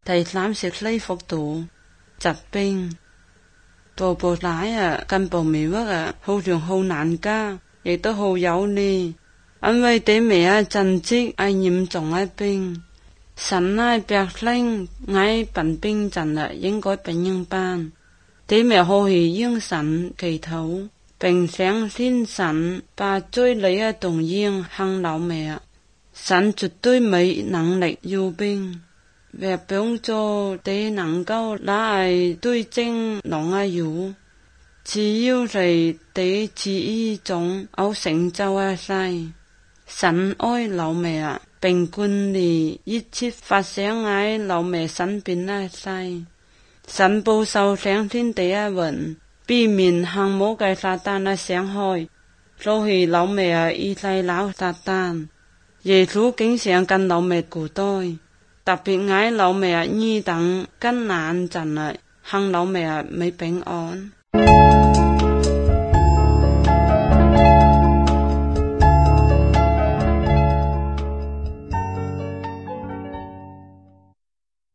第30呢幅圖，疾病。道部奶根部微屈好像好難加，亦都好有利，因為啲咩真積嚴重病。神白領病病陣應該病人辦，啲咩可以應神祈禱，並相信神把最理動應行老咩，神絕對沒能力有病。為幫助啲能夠來對症啷有，只要係啲旨意中有成就世，神愛老咩並管理一切發生喺老咩身邊世，神保守相信啲人，避免行魔嘅撒旦傷害，所以老咩依賴老撒旦。耶穌經常跟老咩古代。特別喺老咩遇等艱難陣行老咩未平安。